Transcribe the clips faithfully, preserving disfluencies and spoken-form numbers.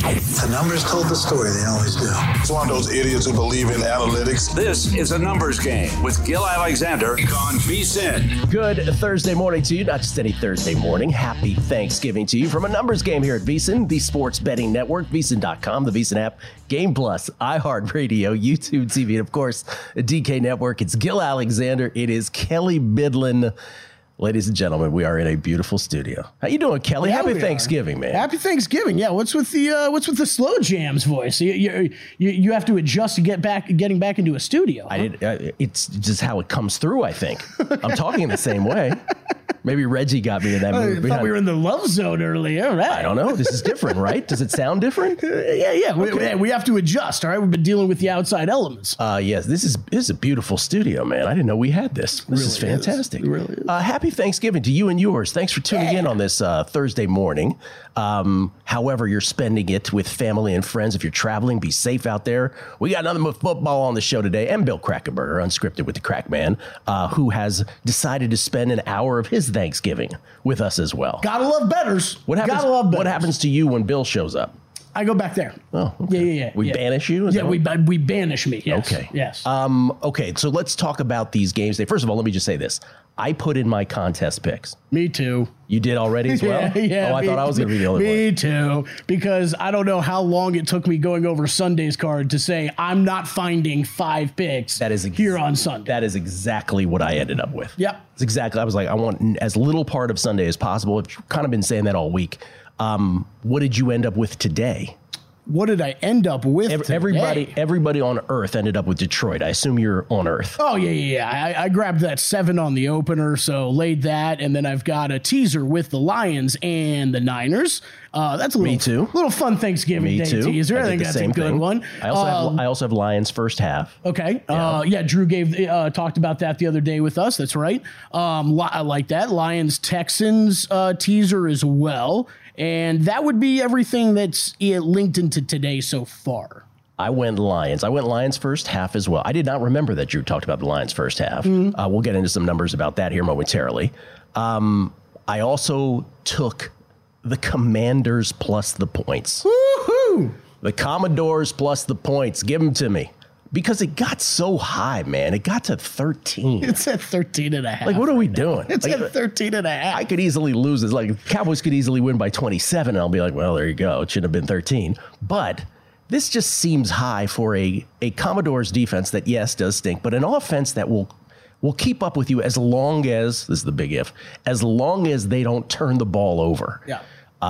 The numbers told the story. They always do. It's one of those idiots who believe in analytics. This is a numbers game with Gil Alexander on VSiN. Good Thursday morning to you. Not just any Thursday morning. Happy Thanksgiving to you from a numbers game here at VSiN, the sports betting network, V S I N dot com, the VSiN app, Game Plus, iHeartRadio, YouTube T V, and of course, the D K Network. It's Gil Alexander. It is Kelly Bidlin. Ladies and gentlemen, we are in a beautiful studio. How you doing, Kelly? Yeah, Happy we Thanksgiving, are. man. Happy Thanksgiving. Yeah, what's with the uh, what's with the slow jams voice? You you, you, you have to adjust to get back getting back into a studio. Huh? I did. Uh, it's just how it comes through, I think. I'm talking in the same way. Maybe Reggie got me in that I movie. thought we were in the love zone earlier. Right. I don't know. This is different, right? Does it sound different? Uh, yeah, yeah. We, Okay. we, we have to adjust. All right, we've been dealing with the outside elements. Uh, yes, this is this is a beautiful studio, man. I didn't know we had this. This is really is. fantastic. It really is. Uh, happy Thanksgiving to you and yours. Thanks for tuning Yeah. in on this uh, Thursday morning. Um, however you're spending it with family and friends, if you're traveling, be safe out there. We got nothing but football on the show today, and Bill Krackenberger, Unscripted with the Crack Man, uh, who has decided to spend an hour of his Thanksgiving with us as well. Gotta love betters. What happens? Gotta love betters. What happens to you when Bill shows up? I go back there. Oh, okay. yeah, yeah, yeah. We yeah. banish you? Is Yeah, that we what- we banish me. Yes. Okay. Yes. Um, okay, so let's talk about these games. First of all, let me just say this. I put in my contest picks. me too. You did already as well? Yeah, yeah. Oh, I me- thought I was going to be the only Me one. too. Because I don't know how long it took me going over Sunday's card to say I'm not finding five picks That is ex- here on Sunday. That is exactly what I ended up with. Yep. It's exactly. I was like, I want n- as little part of Sunday as possible. I've kind of been saying that all week. Um, what did you end up with today? What did I end up with? Ev- today? Everybody, everybody on Earth ended up with Detroit. I assume you're on Earth. Oh, yeah, yeah, yeah. I, I grabbed that seven on the opener, so laid that, and then I've got a teaser with the Lions and the Niners. Uh, that's a little, Me too. little fun Thanksgiving Me Day too. teaser. I, did think the that's a same good thing. one. I also Um, have. I also have Lions first half. Okay. Uh, yeah, Drew gave uh, talked about that the other day with us. That's right. Um, li- I like that. Lions Texans uh, teaser as well. And that would be everything that's uh, linked into today so far. I went Lions. I went Lions first half as well. I did not remember that Drew talked about the Lions first half. Mm-hmm. Uh, we'll get into some numbers about that here momentarily. Um, I also took the Commanders plus the points. Woohoo! The Commodores plus the points. Give them to me. Because it got so high, man. It got to thirteen. It's at thirteen and a half. Like, what are we doing? It's Like, at thirteen and a half. I could easily lose this. Like, Cowboys could easily win by twenty-seven, and I'll be like, well, there you go. It should have been thirteen. But this just seems high for a, a Commodores defense that, yes, does stink, but an offense that will will keep up with you as long as, this is the big if, as long as they don't turn the ball over. Yeah.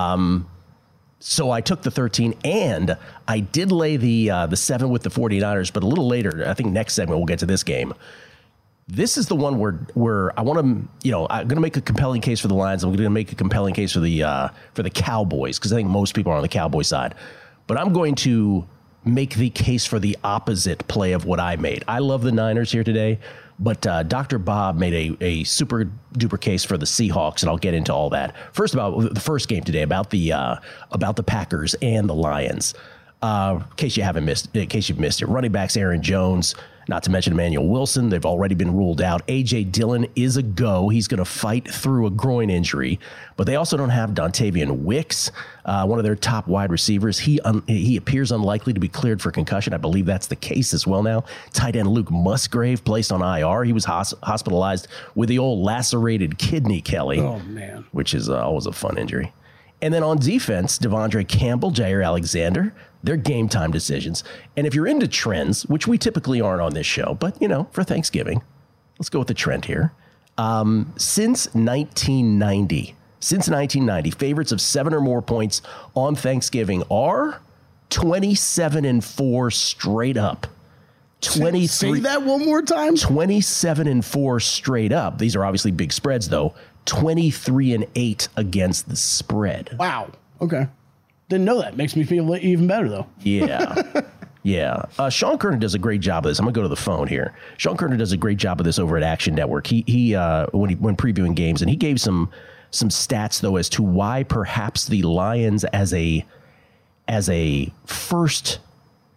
So I took the thirteen, and I did lay the uh, the seven with the 49ers, but a little later, I think next segment we'll get to this game. This is the one where where I want to, you know, I'm going to make a compelling case for the Lions. I'm going to make a compelling case for the uh, for the Cowboys, because I think most people are on the Cowboy side. But I'm going to make the case for the opposite play of what I made. I love the Niners here today, but uh, Doctor Bob made a, a super duper case for the Seahawks, and I'll get into all that. First, about the first game today, about the uh, about the Packers and the Lions. Uh, in case you haven't missed, in case you've missed it, running backs Aaron Jones, not to mention Emmanuel Wilson. They've already been ruled out. A J Dillon is a go. He's going to fight through a groin injury, but they also don't have Dontavian Wicks, uh, one of their top wide receivers. He un- he appears unlikely to be cleared for concussion. I believe that's the case as well now. Tight end Luke Musgrave placed on I R. He was hos- hospitalized with the old lacerated kidney, Kelly. Oh, man. Which is uh, always a fun injury. And then on defense, Devondre Campbell, Jair Alexander, they're game time decisions. And if you're into trends, which we typically aren't on this show, but, you know, for Thanksgiving, let's go with the trend here. Um, since nineteen ninety, since nineteen ninety, favorites of seven or more points on Thanksgiving are twenty-seven and four straight up. twenty-three Say that one more time. twenty-seven and four straight up. These are obviously big spreads, though. twenty-three and eight against the spread. Wow. Okay. Didn't know that. Makes me feel even better, though. Yeah. Yeah. Uh, Sean Kerner does a great job of this. I'm going to go to the phone here. Sean Kerner does a great job of this over at Action Network. He, he uh, when he when previewing games, and he gave some some stats, though, as to why perhaps the Lions as a as a first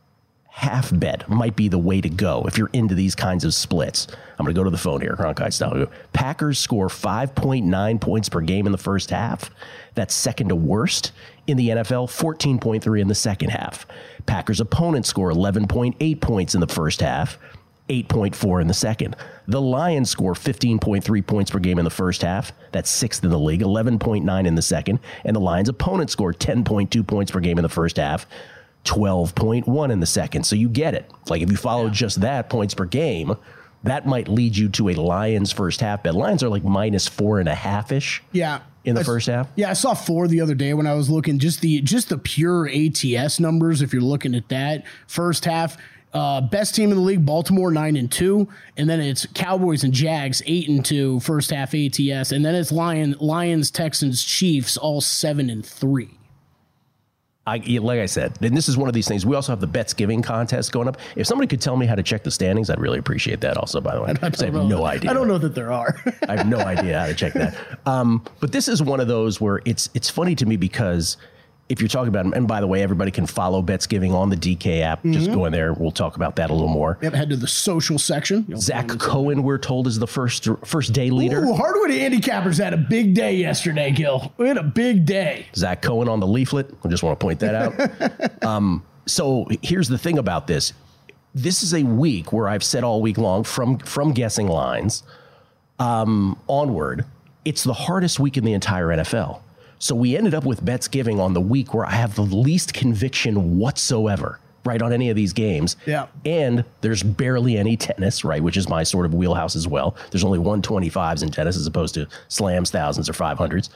half bet might be the way to go if you're into these kinds of splits. I'm going to go to the phone here, Cronkite style. Packers score five point nine points per game in the first half. That's second to worst in the N F L, fourteen point three in the second half. Packers opponents score eleven point eight points in the first half, eight point four in the second. The Lions score fifteen point three points per game in the first half. That's sixth in the league, eleven point nine in the second. And the Lions opponents score ten point two points per game in the first half, twelve point one in the second. So you get it. Like if you follow yeah. just that, points per game, that might lead you to a Lions first half bet. Lions are like minus four and a half ish. Yeah. In the I, first half? Yeah, I saw four the other day when I was looking. Just the just the pure A T S numbers, if you're looking at that. First half, uh, best team in the league, Baltimore, nine and two. And then it's Cowboys and Jags, eight and two, first half A T S. And then it's Lion, Lions, Texans, Chiefs, all seven and three. I, like I said, and this is one of these things. We also have the bets giving contest going up. If somebody could tell me how to check the standings, I'd really appreciate that also, by the way. I, I, I have no idea. I don't know that there are. I have no idea how to check that. Um, but this is one of those where it's it's funny to me because if you're talking about, and by the way, everybody can follow Bets Giving on the D K app. Mm-hmm. Just go in there. We'll talk about that a little more. Yep, head to the social section. You'll Zach Cohen, we're told, is the first first day leader. Ooh, Hardwood Handicappers had a big day yesterday, Gil. We had a big day. Zach Cohen on the leaflet. I just want to point that out. um, so here's the thing about this. This is a week where I've said all week long from, from guessing lines um, onward, it's the hardest week in the entire N F L. So we ended up with Bets Giving on the week where I have the least conviction whatsoever, right, on any of these games. Yeah. And there's barely any tennis, right, which is my sort of wheelhouse as well. There's only one twenty-fives in tennis as opposed to slams, thousands, or five hundreds.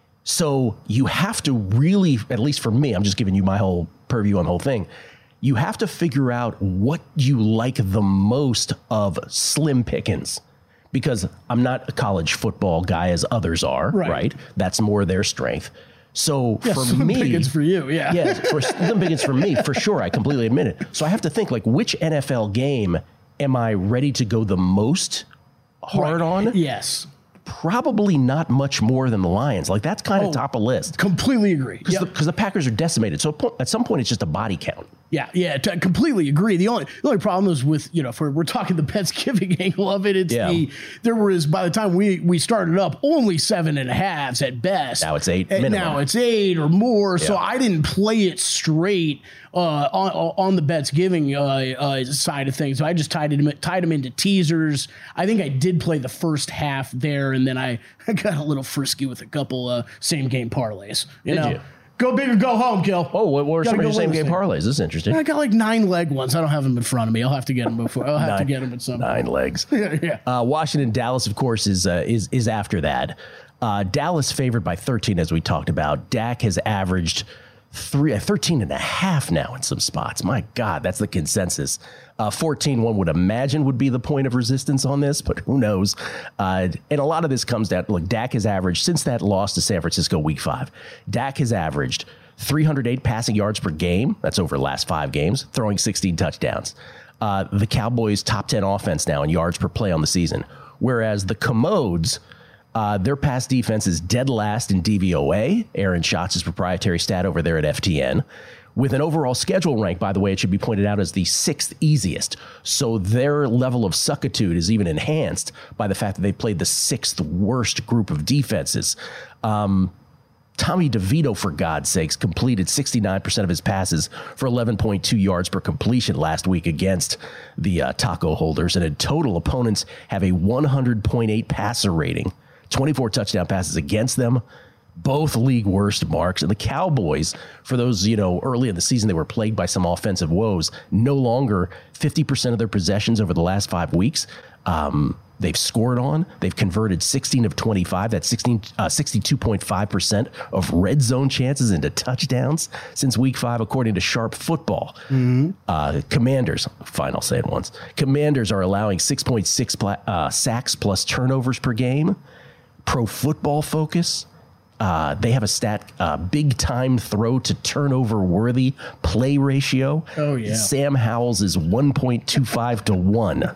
So you have to really, at least for me, I'm just giving you my whole purview on the whole thing. You have to figure out what you like the most of slim pickings. Because I'm not a college football guy as others are, right? right? That's more their strength. So yeah, for slim me, pickings for you, yeah, yeah, for slim pickings for me, for sure. I completely admit it. So I have to think like, which N F L game am I ready to go the most hard right. on? Yes. Probably not much more than the Lions. Like that's kind of oh, top of list. Completely agree. Because yep. the, the Packers are decimated. So at some point, it's just a body count. Yeah, yeah, t- completely agree. The only the only problem is with, you know, if we're, we're talking the Bets Giving angle of it, it's yeah. the, there was, by the time we, we started up, only seven and a halves at best. Now it's eight. And now it's eight or more. Yeah. So I didn't play it straight uh, on on the Bets Giving uh, uh, side of things. So I just tied them, tied them into teasers. I think I did play the first half there, and then I, I got a little frisky with a couple uh, same game parlays. You did know? you? Go big or go home, Gil. Oh, what were some of your same game parlays? This is interesting. I got like nine leg ones. I don't have them in front of me. I'll have to get them before. I'll have nine, to get them at some nine point. legs. yeah, yeah. Uh, Washington, Dallas, of course, is uh, is is after that. Uh, Dallas favored by thirteen, as we talked about. Dak has averaged three, uh, thirteen and a half now in some spots. My God, that's the consensus. Uh, fourteen, one would imagine would be the point of resistance on this, but who knows? Uh, and a lot of this comes down, look, Dak has averaged, since that loss to San Francisco week five, Dak has averaged three hundred eight passing yards per game. That's over the last five games, throwing sixteen touchdowns. Uh, the Cowboys' top ten offense now in yards per play on the season, whereas the Commodes, uh, their pass defense is dead last in D V O A, Aaron Schatz' proprietary stat over there at F T N, with an overall schedule rank, by the way, it should be pointed out, as the sixth easiest. So their level of suckitude is even enhanced by the fact that they played the sixth worst group of defenses. Um, Tommy DeVito, for God's sakes, completed sixty-nine percent of his passes for eleven point two yards per completion last week against the uh, taco holders. And in total, opponents have a one hundred point eight passer rating, twenty-four touchdown passes against them, both league worst marks. And the Cowboys, for those, you know, early in the season, they were plagued by some offensive woes. No longer fifty percent of their possessions over the last five weeks. Um, They've scored on. They've converted sixteen of twenty-five. That's sixteen, uh, sixty-two point five percent of red zone chances into touchdowns since week five, according to Sharp Football. Mm-hmm. Uh, Commanders, fine, I'll say it once. Commanders are allowing six point six pla- uh, sacks plus turnovers per game. Pro Football Focus, uh, they have a stat, uh, big time throw to turnover worthy play ratio. Oh, yeah. Sam Howell's is one point two five to one.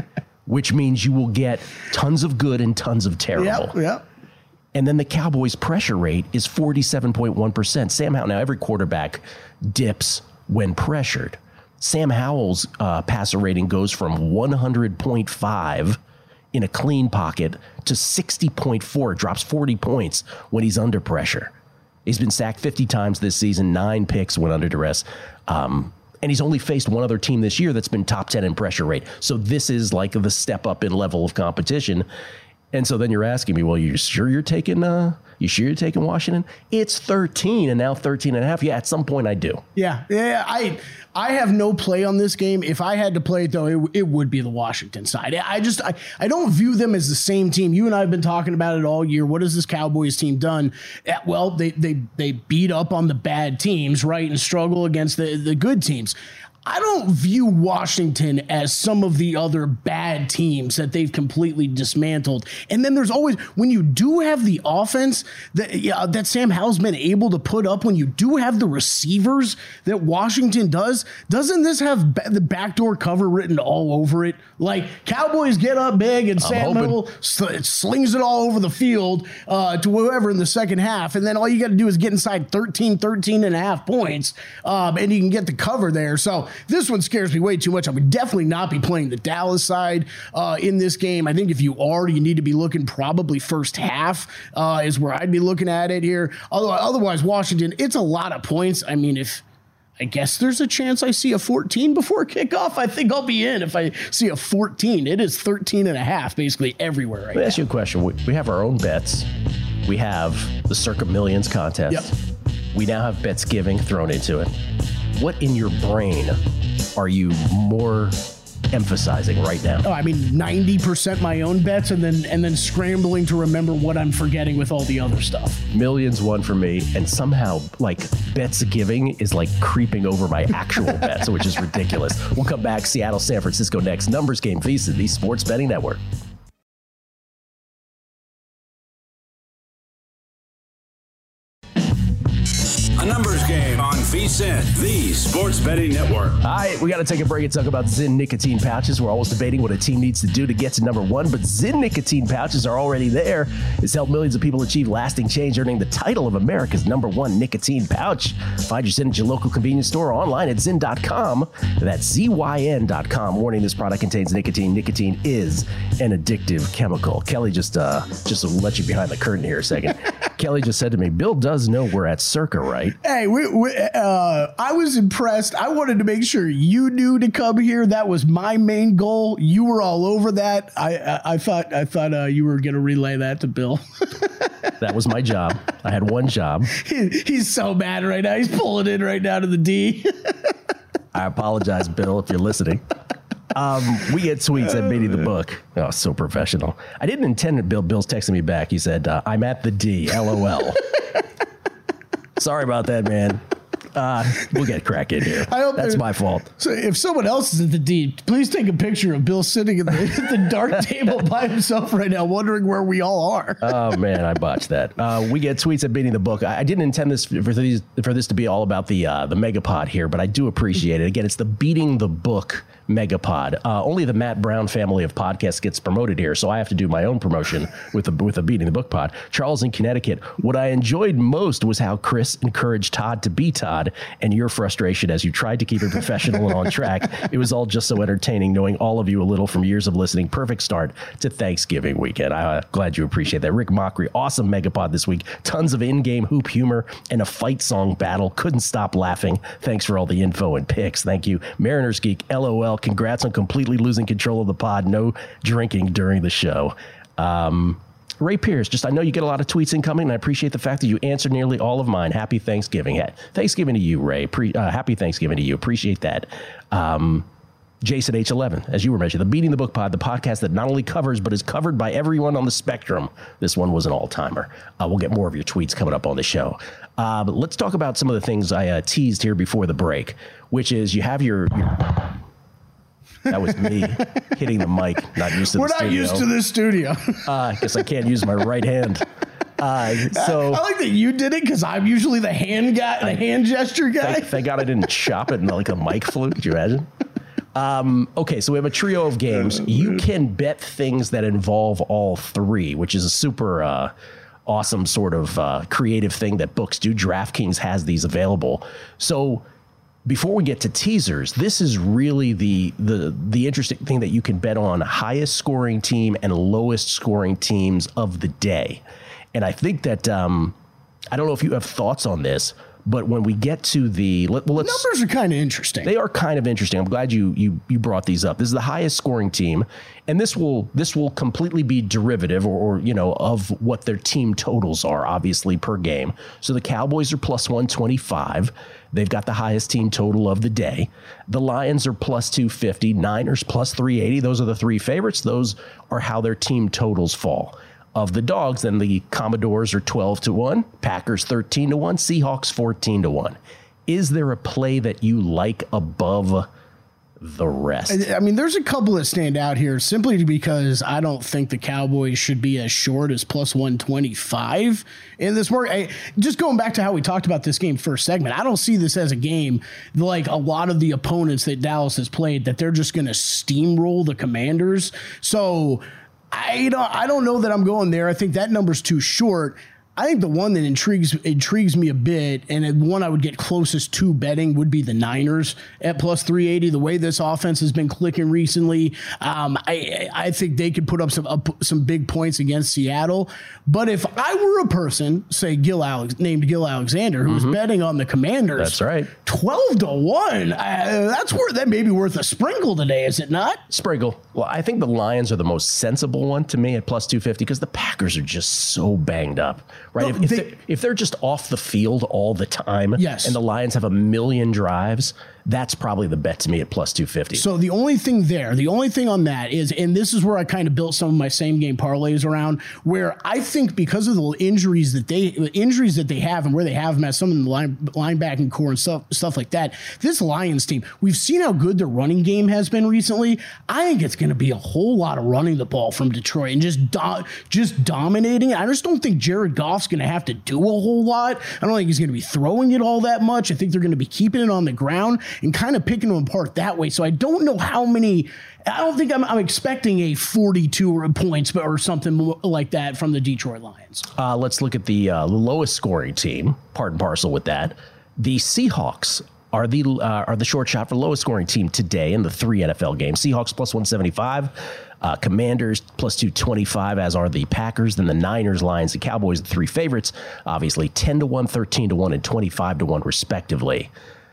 Which means you will get tons of good and tons of terrible. Yep, yep. And then the Cowboys' pressure rate is forty-seven point one percent. Sam Howell, now every quarterback dips when pressured, Sam Howell's uh, passer rating goes from one hundred point five in a clean pocket to sixty point four. It drops forty points when he's under pressure. He's been sacked fifty times this season, nine picks when under duress. Um, and he's only faced one other team this year that's been top ten in pressure rate. So this is like the step up in level of competition. And so then you're asking me, well, you sure you're taking, uh, you sure you're taking Washington? It's thirteen and now thirteen and a half. Yeah, at some point I do. Yeah. Yeah. I, I have no play on this game. If I had to play it, though, it, it would be the Washington side. I just, I, I don't view them as the same team. You and I have been talking about it all year. What has this Cowboys team done? Well, they, they, they beat up on the bad teams, right? And struggle against the, the good teams. I don't view Washington as some of the other bad teams that they've completely dismantled. And then there's always, when you do have the offense that, yeah, that Sam Howell's been able to put up, when you do have the receivers that Washington does, doesn't this have ba- the backdoor cover written all over it? Like, Cowboys get up big and Sam Howell sl- slings it all over the field uh, to whoever in the second half. And then all you got to do is get inside thirteen, thirteen and a half points um, and you can get the cover there. So this one scares me way too much. I would definitely not be playing the Dallas side uh, in this game. I think if you are, you need to be looking probably first half uh, is where I'd be looking at it here. Otherwise, otherwise, Washington, it's a lot of points. I mean, if I guess there's a chance I see a fourteen before kickoff, I think I'll be in if I see a fourteen. It is thirteen and a half basically everywhere right now. Let me ask you a question. We, we have our own bets. We have the Circa Millions contest. Yep. We now have bets giving thrown into it. What in your brain are you more emphasizing right now? Oh, I mean, ninety percent my own bets and then and then scrambling to remember what I'm forgetting with all the other stuff. Millions won for me, and somehow, like, bets giving is like creeping over my actual bets, which is ridiculous. We'll come back. Seattle, San Francisco next. Numbers Game, VSiN, the Sports Betting Network. A numbers game on VSiN, the Sports Betting Network. All right, we got to take a break and talk about Zyn nicotine pouches. We're always debating what a team needs to do to get to number one, but Zyn nicotine pouches are already there. It's helped millions of people achieve lasting change, earning the title of America's number one nicotine pouch. Find your Zyn at your local convenience store or online at zyn dot com. That's Z Y N dot com. Warning, this product contains nicotine. Nicotine is an addictive chemical. Kelly just, uh, just to let you behind the curtain here a second. Kelly just said to me, Bill does know we're at Circa, right? Hey, we, we, uh, I was impressed. I wanted to make sure you knew to come here. That was my main goal. You were all over that. I I, I thought I thought uh, you were going to relay that to Bill. That was my job. I had one job. He, he's so mad right now. He's pulling in right now to the D. I apologize, Bill, if you're listening. Um, we get tweets at Beating the Book. Oh, so professional. I didn't intend it. Bill. Bill's texting me back. He said, uh, I'm at the D, L O L. Sorry about that, man. Uh, we'll get cracking here. I hope That's my fault. So if someone else is at the D, please take a picture of Bill sitting at the, at the dark table by himself right now, wondering where we all are. Oh, man, I botched that. Uh, we get tweets at Beating the Book. I, I didn't intend this for, these, for this to be all about the uh, the Megapod here, but I do appreciate it. Again, it's the Beating the Book Megapod. Uh, only the Matt Brown family of podcasts gets promoted here, so I have to do my own promotion with the with the Beating the Book pod. Charles in Connecticut. What I enjoyed most was how Chris encouraged Todd to be Todd, and your frustration as you tried to keep it professional and on track. It was all just so entertaining knowing all of you a little from years of listening. Perfect start to Thanksgiving weekend. I'm uh, glad you appreciate that. Rick Mockery, awesome Megapod this week. Tons of in-game hoop humor and a fight song battle. Couldn't stop laughing. Thanks for all the info and picks. Thank you. Mariners Geek, L O L. Congrats on completely losing control of the pod. No drinking during the show. Um, Ray Pierce, just I know you get a lot of tweets incoming, and I appreciate the fact that you answered nearly all of mine. Happy Thanksgiving. Thanksgiving to you, Ray. Pre, uh, happy Thanksgiving to you. Appreciate that. Um, Jason H eleven, as you were mentioning, the Beating the Book Pod, the podcast that not only covers, but is covered by everyone on the spectrum. This one was an all-timer. Uh, we'll get more of your tweets coming up on the show. Uh, but let's talk about some of the things I uh, teased here before the break, which is you have your... your That was me hitting the mic. Not used to We're the not studio. used to this studio. uh, I guess I can't use my right hand. Uh, so I like that you did it because I'm usually the hand guy, the I, hand gesture guy. Thank, thank God I didn't chop it in like a mic flute. Could you imagine? Um, okay, so we have a trio of games. You can bet things that involve all three, which is a super uh, awesome sort of uh, creative thing that books do. DraftKings has these available. So before we get to teasers, this is really the the the interesting thing that you can bet on: highest scoring team and lowest scoring teams of the day. And I think that um, I don't know if you have thoughts on this, but when we get to the let, well, let's, numbers are kind of interesting. They are kind of interesting. I'm glad you you you brought these up. This is the highest scoring team, and this will this will completely be derivative or, or you know of what their team totals are, obviously per game. So the Cowboys are plus one twenty-five. They've got the highest team total of the day. The Lions are plus two fifty. Niners plus three eighty. Those are the three favorites. Those are how their team totals fall. Of the dogs, then the Commodores are twelve to one, Packers thirteen to one, Seahawks fourteen to one. Is there a play that you like above the rest? I mean, there's a couple that stand out here simply because I don't think the Cowboys should be as short as plus one twenty-five in this work. I, just going back to how we talked about this game first segment, I don't see this as a game like a lot of the opponents that Dallas has played that they're just going to steamroll the Commanders. So I don't, I don't know that I'm going there. I think that number's too short. I think the one that intrigues intrigues me a bit, and the one I would get closest to betting would be the Niners at plus three eighty. The way this offense has been clicking recently, um, I I think they could put up some up, some big points against Seattle. But if I were a person, say Gil Alex, named Gil Alexander, who's mm-hmm. betting on the Commanders, that's right, twelve to one. Uh, that's worth that may be worth a sprinkle today, is it not? Sprinkle. Well, I think the Lions are the most sensible one to me at plus two fifty because the Packers are just so banged up. Right, no, if, if, they, they're, if they're just off the field all the time, yes. and the Lions have a million drives, that's probably the bet to me at plus two fifty. So the only thing there, the only thing on that is, and this is where I kind of built some of my same game parlays around, where I think because of the injuries that they injuries that they have and where they have them as some of the line, linebacking core and stuff stuff like that, this Lions team, we've seen how good their running game has been recently. I think it's going to be a whole lot of running the ball from Detroit and just do, just dominating. I just don't think Jared Goff's going to have to do a whole lot. I don't think he's going to be throwing it all that much. I think they're going to be keeping it on the ground and kind of picking them apart that way. So I don't know how many, I don't think I'm, I'm expecting a forty-two points or something like that from the Detroit Lions. Uh, let's look at the uh, lowest scoring team, part and parcel with that. The Seahawks are the uh, are the short shot for lowest scoring team today in the three N F L games. Seahawks plus one seventy-five, uh, Commanders plus two twenty-five, as are the Packers. Then the Niners, Lions, and Cowboys, the three favorites, obviously ten to one, thirteen to one, and twenty-five to one respectively.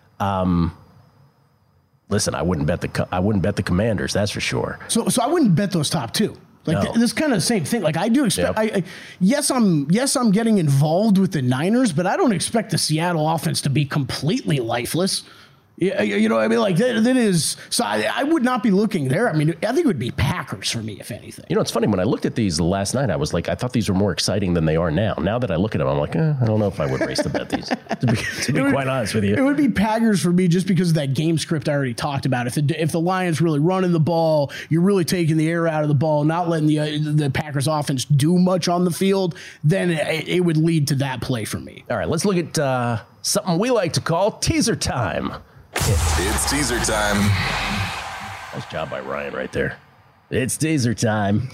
Um, listen, I wouldn't bet the I wouldn't bet the Commanders, that's for sure. So so I wouldn't bet those top two. Like No. th- this kind of the same thing. Like I do expect. Yep. I, I yes, I'm yes I'm getting involved with the Niners, but I don't expect the Seattle offense to be completely lifeless. Yeah, you know what I mean? Like that, that is. So I, I would not be looking there. I mean, I think it would be Packers for me, if anything. You know, it's funny. When I looked at these last night, I was like, I thought these were more exciting than they are now. Now that I look at them, I'm like, eh, I don't know if I would race to bet these, to be, to be would, quite honest with you. It would be Packers for me just because of that game script I already talked about. If the, if the Lions really running the ball, you're really taking the air out of the ball, not letting the uh, the Packers offense do much on the field, then it, it would lead to that play for me. All right, let's look at uh, something we like to call teaser time. It's teaser time. Nice job by Ryan right there. It's teaser time.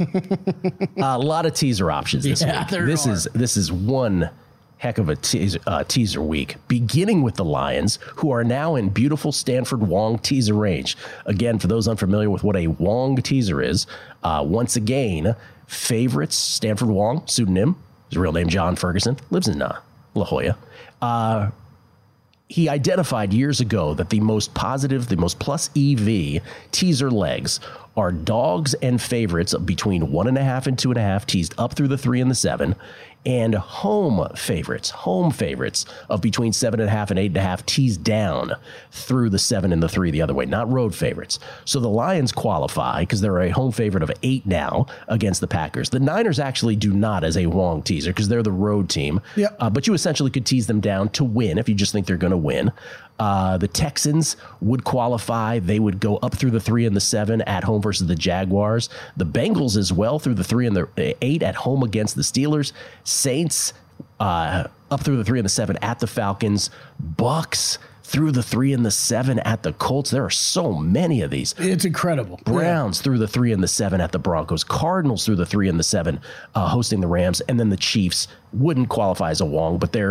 A lot of teaser options this Yeah, week. there This are. is this is one heck of a teaser, uh, teaser week, beginning with the Lions, who are now in beautiful Stanford Wong teaser range. Again, for those unfamiliar with what a Wong teaser is, uh, once again, favorites, Stanford Wong, pseudonym, his real name John Ferguson, lives in uh, La Jolla. Uh, He identified years ago that the most positive, the most plus E V teaser legs are dogs and favorites of between one and a half and two and a half, teased up through the three and the seven, and home favorites, home favorites of between seven and a half and eight and a half, teased down through the seven and the three the other way, not road favorites. So the Lions qualify because they're a home favorite of eight now against the Packers. The Niners actually do not as a Wong teaser because they're the road team. Yep. Uh, but you essentially could tease them down to win if you just think they're going to win. Uh, the Texans would qualify. They would go up through the three and the seven at home versus the Jaguars. The Bengals as well through the three and the eight at home against the Steelers. Saints uh, up through the three and the seven at the Falcons. Bucks through the three and the seven at the Colts. There are so many of these. It's incredible. Browns yeah. through the three and the seven at the Broncos. Cardinals through the three and the seven uh, hosting the Rams. And then the Chiefs wouldn't qualify as a Wong, but they're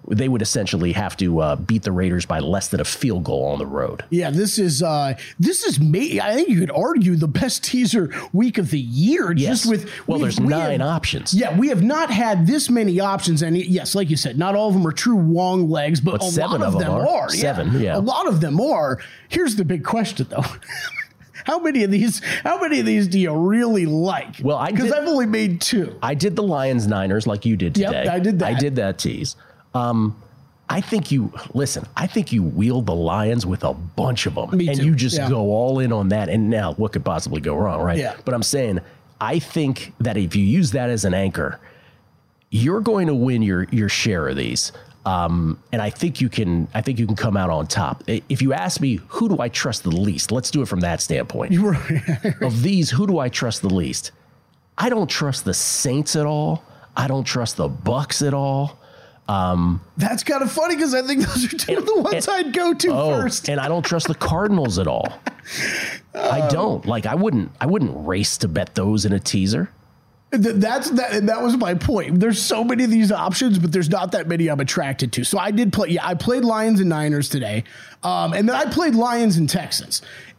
they would essentially have to uh, beat the Raiders by less than a field goal on the road. Yeah, this is uh, this is me. I think you could argue the best teaser week of the year. Yes. Just with well, we, there's we nine have, options. Yeah, we have not had this many options, and yes, like you said, not all of them are true Wong legs, but, But a seven lot of, of them, them are. are. Seven, yeah. a lot of them are. Here's the big question, though. How many of these? How many of these do you really like? Well, I because did- I've only made two. I did the Lions Niners like you did Yep, today. I did that. I did that tease. Um, I think you listen. I think you wield the Lions with a bunch of them, Me and too. you just Yeah. go all in on that. And now, what could possibly go wrong, right? Yeah. But I'm saying, I think that if you use that as an anchor, you're going to win your your share of these. Um, and I think you can. I think you can come out on top. I- If you ask me, who do I trust the least? Let's do it from that standpoint. Of these, who do I trust the least? I don't trust the Saints at all. I don't trust the Bucks at all. Um, That's kind of funny because I think those are two of the ones and- I'd go to oh, first. and I don't trust the Cardinals at all. I don't. Like I wouldn't. I wouldn't race to bet those in a teaser. Th- That's that. And that was my point. There's so many of these options, but there's not that many I'm attracted to. So I did play. Yeah, I played Lions and Niners today, um, and then I played Lions and Texans,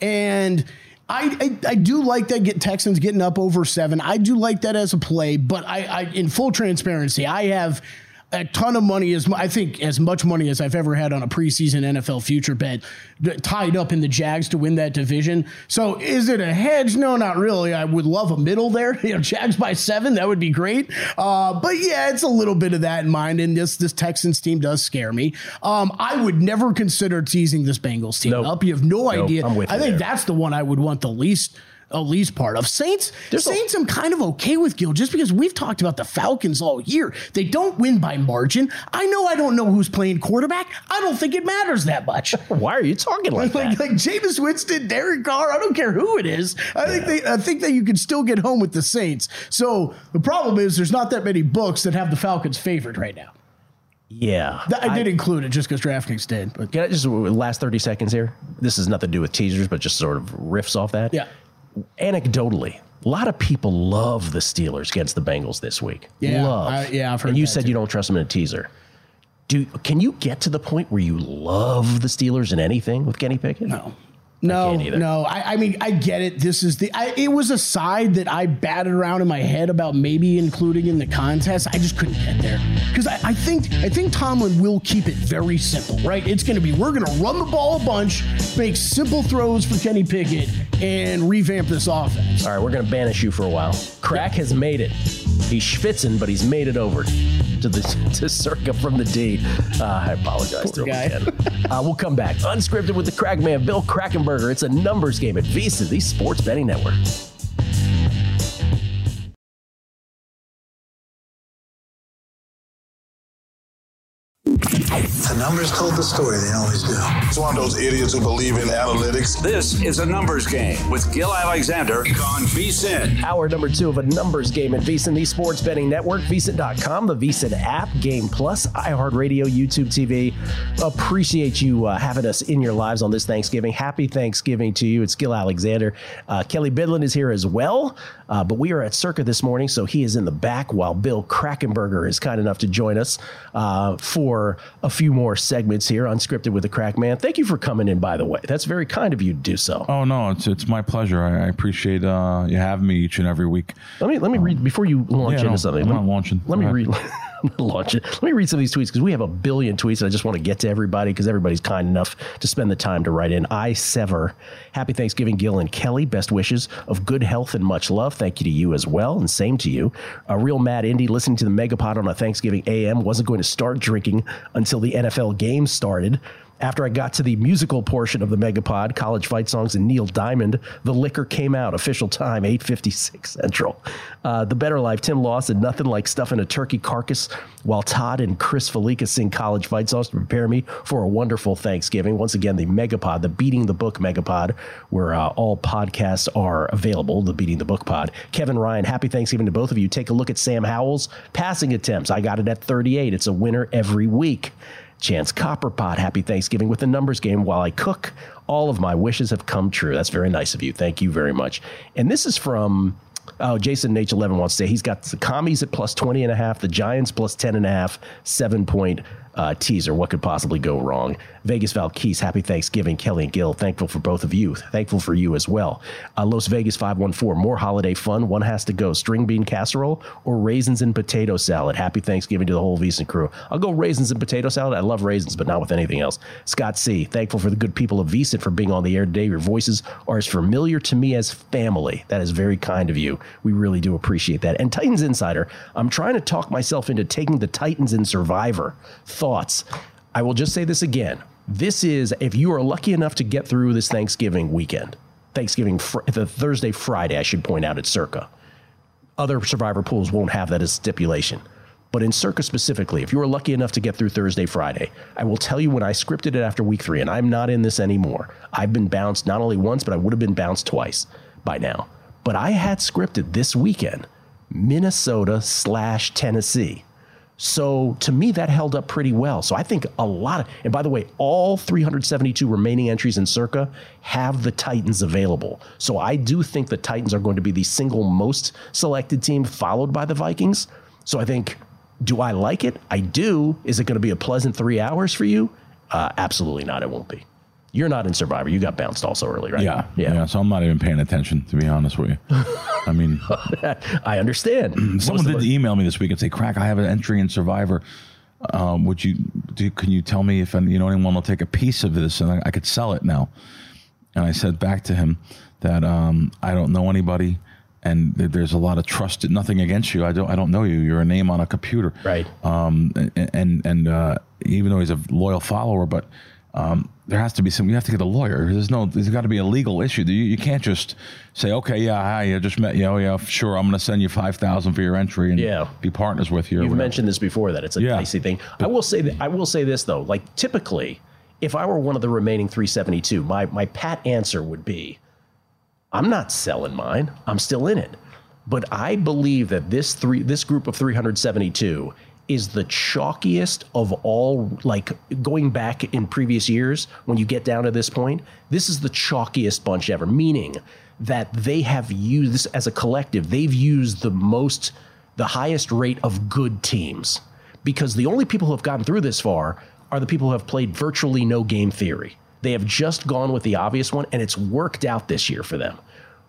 and I, I I do like that. Get Texans getting up over seven. I do like that as a play, but I, I in full transparency, I have a ton of money, as mu- I think as much money as I've ever had on a preseason N F L future bet d- tied up in the Jags to win that division. So is it a hedge? No, not really. I would love a middle there. You know, Jags by seven, that would be great. Uh, but yeah, it's a little bit of that in mind. And this this Texans team does scare me. Um, I would never consider teasing this Bengals team Nope. up. You have no Nope, idea. I'm with I you think there. that's the one I would want the least. A least part of Saints. There's a- Saints, I'm kind of okay with, Gil, just because we've talked about the Falcons all year. They don't win by margin. I know I don't know who's playing quarterback. I don't think it matters that much. Why are you talking like like, that? like Jameis Winston, Derek Carr, I don't care who it is. I think they, I think that you can still get home with the Saints. So the problem is there's not that many books that have the Falcons favored right now. Yeah, That, I, did include it just because DraftKings did. But Can I just last thirty seconds here? This has nothing to do with teasers, but just sort of riffs off that. yeah. Anecdotally, a lot of people love the Steelers against the Bengals this week. Yeah, love. I- yeah, I've heard And you that said too. you don't trust them in a teaser. Do can you get to the point where you love the Steelers in anything with Kenny Pickett? No. No, can't either. no. I, I mean, I get it. This is the. I, it was a side that I batted around in my head about maybe including in the contest. I just couldn't get there because I, I think I think Tomlin will keep it very simple, right? It's going to be we're going to run the ball a bunch, make simple throws for Kenny Pickett, and revamp this offense. All right, we're going to banish you for a while. Crack has made it. He's schwitzing, but he's made it over to the to Circa from the D. Uh, I apologize to Poor him guy. again. Uh, we'll come back. Unscripted with the Crack Man, Bill Krackomberger. It's a numbers game at VSiN, the Sports Betting Network. The numbers told the story. They always do. It's one of those idiots who believe in analytics. This is a numbers game with Gil Alexander on VSiN. Hour number two of a numbers game at VSiN, the Sports Betting Network, VSiN dot com, the VSiN app, Game Plus, iHeartRadio, YouTube T V. Appreciate you uh, having us in your lives on this Thanksgiving. Happy Thanksgiving to you. It's Gil Alexander. Uh, Kelly Bidlin is here as well, uh, but we are at Circa this morning, so he is in the back while Bill Krackomberger is kind enough to join us uh, for a few more segments here, Unscripted with the Crack Man. Thank you for coming in, by the way. That's very kind of you to do so. Oh no, it's it's my pleasure. I, I appreciate uh, you having me each and every week. Let me let me read before you launch Yeah, into no, something. I'm let not me, launching. Let me Go read. ahead. I'm not launching. Let me read some of these tweets because we have a billion tweets and I just want to get to everybody because everybody's kind enough to spend the time to write in. I Sever. Happy Thanksgiving, Gil and Kelly. Best wishes of good health and much love. Thank you to you as well, and same to you. A real mad Indy listening to the Megapod on a Thanksgiving A M. Wasn't going to start drinking until the N F L game started. After I got to the musical portion of the Megapod, College Fight Songs and Neil Diamond, the liquor came out. Official time, eight fifty-six Central. Uh, the Better Life, Tim Lawson, nothing like stuffing a turkey carcass while Todd and Chris Felica sing College Fight Songs to prepare me for a wonderful Thanksgiving. Once again, the Megapod, the Beating the Book Megapod, where uh, all podcasts are available, the Beating the Book pod. Kevin Ryan, happy Thanksgiving to both of you. Take a look at Sam Howell's passing attempts. I got it at thirty-eight. It's a winner every week. Chance Copperpot, happy Thanksgiving with the numbers game. While I cook, all of my wishes have come true. That's very nice of you. Thank you very much. And this is from, oh, Jason H eleven wants to say he's got the commies at plus twenty and a half, the Giants plus ten and a half, seven point Uh, teaser, what could possibly go wrong? Vegas Val Keys, happy Thanksgiving. Kelly and Gil, thankful for both of you. Thankful for you as well. Uh, Los Vegas five one four, more holiday fun. One has to go. String bean casserole or raisins and potato salad? Happy Thanksgiving to the whole VSiN crew. I'll go raisins and potato salad. I love raisins, but not with anything else. Scott C, thankful for the good people of VSiN for being on the air today. Your voices are as familiar to me as family. That is very kind of you. We really do appreciate that. And Titans Insider, I'm trying to talk myself into taking the Titans in Survivor. Thoughts? I will just say this again. This is, if you are lucky enough to get through this Thanksgiving weekend, Thanksgiving, fr- the Thursday, Friday, I should point out, at Circa. Other Survivor pools won't have that as stipulation. But in Circa specifically, if you are lucky enough to get through Thursday, Friday, I will tell you when I scripted it after week three, and I'm not in this anymore. I've been bounced not only once, but I would have been bounced twice by now. But I had scripted this weekend, Minnesota slash Tennessee. So to me, that held up pretty well. So I think a lot of, and by the way, all three hundred seventy-two remaining entries in Circa have the Titans available. So I do think the Titans are going to be the single most selected team, followed by the Vikings. So I think, do I like it? I do. Is it going to be a pleasant three hours for you? Uh, absolutely not. It won't be. You're not in Survivor. You got bounced also early, right? Yeah, yeah. Yeah. So I'm not even paying attention, to be honest with you. I mean, I understand. Someone did email me this week and say, "Crack, I have an entry in Survivor. Um, would you? Do, can you tell me if you know anyone will take a piece of this and I, I could sell it now?" And I said back to him that um, I don't know anybody, and there's a lot of trust. Nothing against you. I don't. I don't know you. You're a name on a computer, right? Um, and and, and uh, even though he's a loyal follower, but. Um, there has to be some. You have to get a lawyer. There's no. There's got to be a legal issue. You, you can't just say, "Okay, yeah, hi, I just met you. Oh, yeah, sure. I'm going to send you five thousand for your entry and yeah. be partners with you." You've mentioned this before that it's a yeah. dicey thing. But I will say that I will say this though. Like typically, if I were one of the remaining three seventy-two, my my pat answer would be, "I'm not selling mine. I'm still in it." But I believe that this three this group of three hundred seventy-two. Is the chalkiest of all, like going back in previous years when you get down to this point, this is the chalkiest bunch ever, meaning that they have used this as a collective. They've used the most, the highest rate of good teams because the only people who have gotten through this far are the people who have played virtually no game theory. They have just gone with the obvious one and it's worked out this year for them.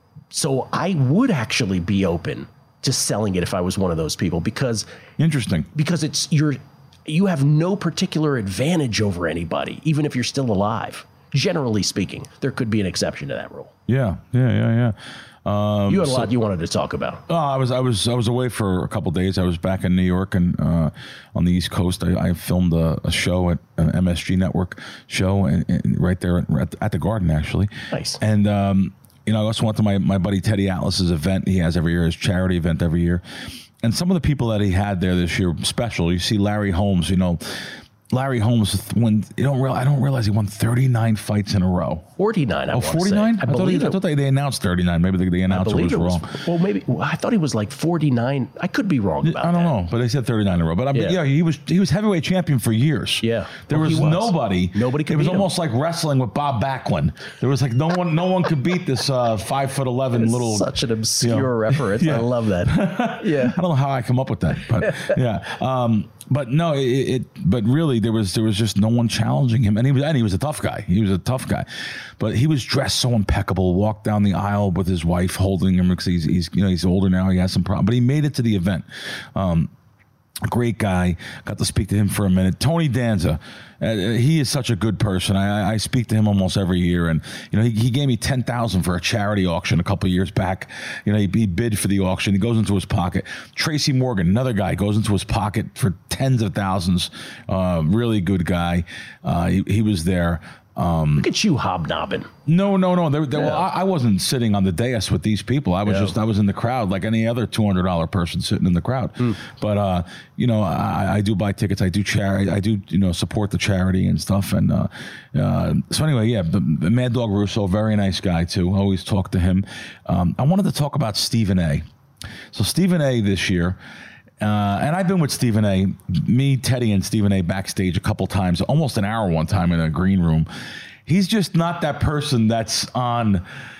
So I would actually be open to selling it if I was one of those people because interesting because it's you're you have no particular advantage over anybody even if you're still alive. Generally speaking, there could be an exception to that rule. Yeah, yeah, yeah, yeah. Um, you had a so, lot you wanted to talk about. Oh, I was I was I was away for a couple of days. I was back in New York and uh, on the East Coast. I, I filmed a, a show at an M S G Network show and, and right there at, at the Garden actually. Nice. And um, you know, I also went to my, my buddy Teddy Atlas's event he has every year, his charity event every year. And some of the people that he had there this year, special. You see Larry Holmes, you know, Larry Holmes, when you don't real, I don't realize he won thirty-nine fights in a row. forty-nine, I oh, forty-nine? I, I, thought, he, I thought they, they announced thirty-nine. Maybe the, the announcer was, it was wrong. Well, maybe I thought he was like forty-nine. I could be wrong about that. I don't that. know, but they said thirty-nine in a row. But I mean, yeah. yeah, he was he was heavyweight champion for years. Yeah, there well, was, was nobody. Nobody could. It was beat almost him. like wrestling with Bob Backlund. There was like no one, no one could beat this uh, five foot eleven little. Such an obscure you know, reference. Yeah. I love that. Yeah, I don't know how I come up with that, but yeah. Um, But no, it, it. But really, there was there was just no one challenging him, and he was and he was a tough guy. He was a tough guy, but he was dressed so impeccable. Walked down the aisle with his wife holding him because he's he's you know he's older now. He has some problems, but he made it to the event. Um, a great guy. Got to speak to him for a minute. Tony Danza. Uh, he is such a good person. I, I speak to him almost every year, and you know he, he gave me ten thousand for a charity auction a couple of years back. You know he, he bid for the auction. He goes into his pocket. Tracy Morgan, another guy, goes into his pocket for tens of thousands. Uh, really good guy. Uh, he, he was there. Um, Look at you hobnobbing. No, no, no. They, they, yeah. well, I, I wasn't sitting on the dais with these people. I was yeah. just, I was in the crowd like any other two hundred dollars person sitting in the crowd. Mm. But, uh, you know, I, I do buy tickets. I do charity. I do, you know, support the charity and stuff. And uh, uh, so anyway, yeah, the, the Mad Dog Russo, very nice guy too. Always talk to him. Um, I wanted to talk about Stephen A. So Stephen A. this year, Uh, and I've been with Stephen A., me, Teddy, and Stephen A. backstage a couple times, almost an hour one time in a green room. He's just not that person that's on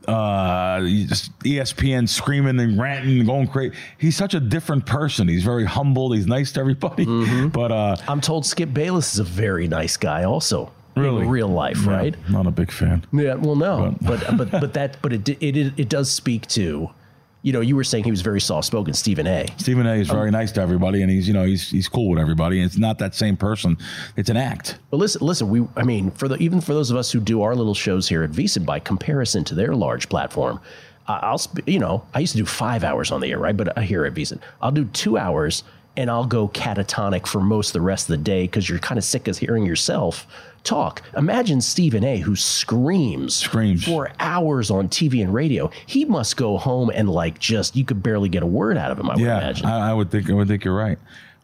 uh, just E S P N screaming and ranting and going crazy. He's such a different person. He's very humble. He's nice to everybody. Mm-hmm. But uh, I'm told Skip Bayless is a very nice guy also. Really? In real life, yeah, right? Not a big fan. Yeah, well, no. But but, but, but that but it, it it it does speak to, you know, you were saying he was very soft-spoken, Stephen A. Stephen A. is very um, nice to everybody, and he's, you know, he's he's cool with everybody. And it's not that same person. It's an act. But listen, listen. We, I mean, for the even for those of us who do our little shows here at VSiN, by comparison to their large platform, uh, I'll, sp- you know, I used to do five hours on the air, right? But uh, here at VSiN, I'll do two hours, and I'll go catatonic for most of the rest of the day because you're kind of sick of hearing yourself talk. Imagine Stephen A., who screams, screams for hours on T V and radio. He must go home and like just you could barely get a word out of him. I would yeah, imagine. I, I would think. I would think you're right.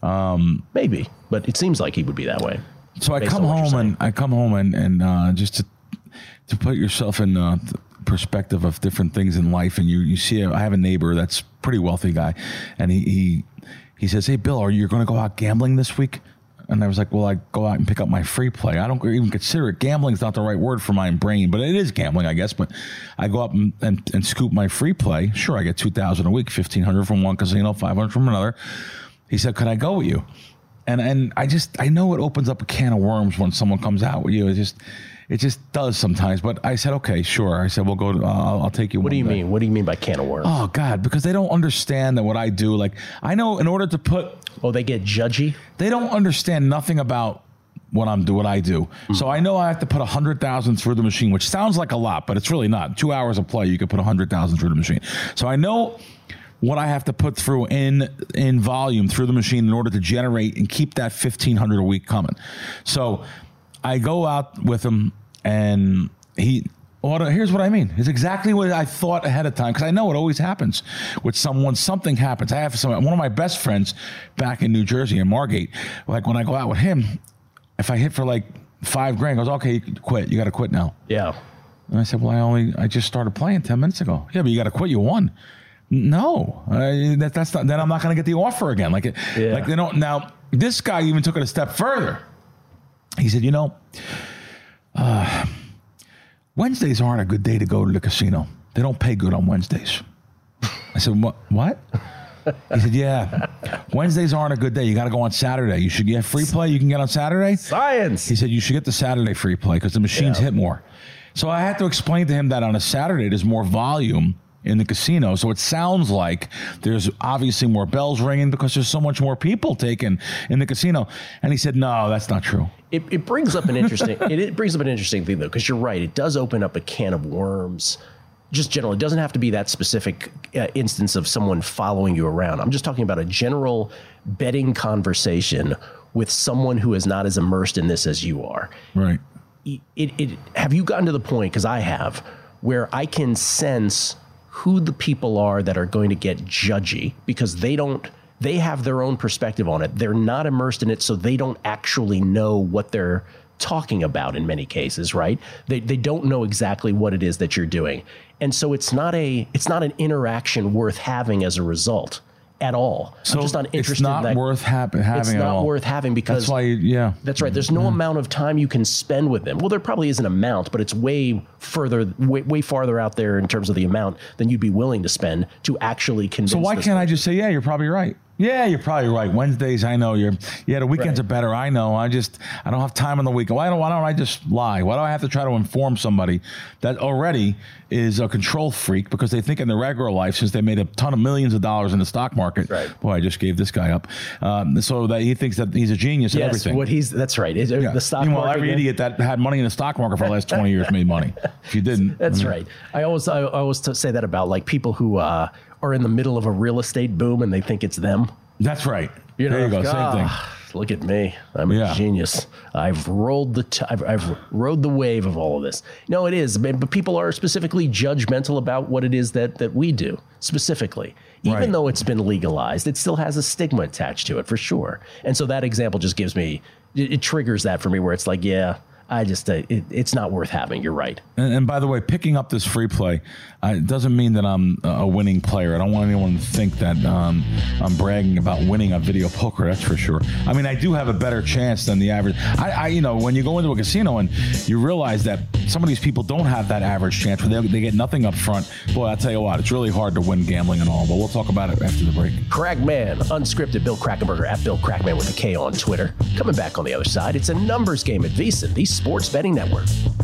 Um, Maybe, but it seems like he would be that way. So I come home and I come home and and uh, just to to put yourself in uh, the perspective of different things in life, and you you see, I have a neighbor that's a pretty wealthy guy, and he he he says, "Hey Bill, are you going to go out gambling this week?" And I was like, well, I go out and pick up my free play. I don't even consider it. Gambling is not the right word for my brain, but it is gambling, I guess. But I go up and, and, and scoop my free play. Sure, I get two thousand dollars a week, fifteen hundred dollars from one casino, five hundred dollars from another. He said, could I go with you? And and I just, I know it opens up a can of worms when someone comes out with you. It just, it just does sometimes. But I said, okay, sure. I said, we'll go, to, uh, I'll, I'll take you. What one do you day. mean? What do you mean by can of worms? Oh, God, because they don't understand that what I do. Like, I know in order to put... Oh, they get judgy? They don't understand nothing about what I'm do what I do. Mm-hmm. So I know I have to put one hundred thousand through the machine, which sounds like a lot, but it's really not. Two hours of play, you could put one hundred thousand through the machine. So I know what I have to put through in in volume through the machine in order to generate and keep that fifteen hundred a week coming. So I go out with him, and he... Well, here's what I mean. It's exactly what I thought ahead of time, because I know it always happens with someone. Something happens. I have some, one of my best friends back in New Jersey, in Margate. Like when I go out with him, if I hit for like five grand, he goes, okay, you quit. You got to quit now. Yeah. And I said, well, I only I just started playing ten minutes ago. Yeah, but you got to quit. You won. No, uh, that, that's not. Then I'm not going to get the offer again. Like, it, yeah. like they don't. Now, this guy even took it a step further. He said, you know. Uh, Wednesdays aren't a good day to go to the casino. They don't pay good on Wednesdays. I said, what? What? He said, yeah. Wednesdays aren't a good day. You got to go on Saturday. You should get free play you can get on Saturday. Science. He said, you should get the Saturday free play because the machines yeah. hit more. So I had to explain to him that on a Saturday, there's more volume in the casino. So it sounds like there's obviously more bells ringing because there's so much more people taken in the casino. And he said, no, that's not true. It, it brings up an interesting it, it brings up an interesting thing, though, because you're right. It does open up a can of worms. Just generally, it doesn't have to be that specific uh, instance of someone following you around. I'm just talking about a general betting conversation with someone who is not as immersed in this as you are. Right. It, it, it have you gotten to the point, because I have, where I can sense who the people are that are going to get judgy because they don't, they have their own perspective on it. They're not immersed in it, so they don't actually know what they're talking about in many cases, right? They they don't know exactly what it is that you're doing. And so it's not a it's not an interaction worth having as a result at all. So I'm just not interested it's not in that. worth hap- having It's at not all. worth having because that's why, yeah. That's right. There's no yeah. amount of time you can spend with them. Well, there probably is an amount, but it's way further, way, way farther out there in terms of the amount than you'd be willing to spend to actually convince. So why this can't person. I just say, yeah, you're probably right? Yeah, you're probably right. Wednesdays, I know you're. Yeah, the weekends Right. are better. I know. I just, I don't have time on the weekend. Why don't, why don't I just lie? Why do I have to try to inform somebody that already is a control freak because they think in their regular life, since they made a ton of millions of dollars in the stock market, Right. boy, I just gave this guy up, um, so that he thinks that he's a genius at Yes, everything. what he's that's right. Is Yeah. the stock Meanwhile, market? every again? idiot that had money in the stock market for the last twenty years made money. If you didn't, That's I mean, right. I always I always t- say that about like people who uh, are in the middle of a real estate boom and they think it's them. That's right. You know, there you go. Same thing. ah, Look at me. I'm a Yeah. genius. I've rolled the t- I've, I've rode the wave of all of this. No, it is. But but people are specifically judgmental about what it is that that we do specifically. Even Right. though it's been legalized, it still has a stigma attached to it for sure. And so that example just gives me it, it triggers that for me where it's like, yeah, I just uh, it, it's not worth having. You're right. And, and by the way, picking up this free play uh, doesn't mean that I'm a winning player. I don't want anyone to think that um, I'm bragging about winning on video poker. That's for sure. I mean, I do have a better chance than the average. I, I, you know, when you go into a casino and you realize that some of these people don't have that average chance where they, they get nothing up front. Boy, I'll tell you what, it's really hard to win gambling and all, but we'll talk about it after the break. Cragman, unscripted Bill Krackomberger at Bill Kracman with a K on Twitter. Coming back on the other side, it's a numbers game at VSiN, the Sports Betting Network.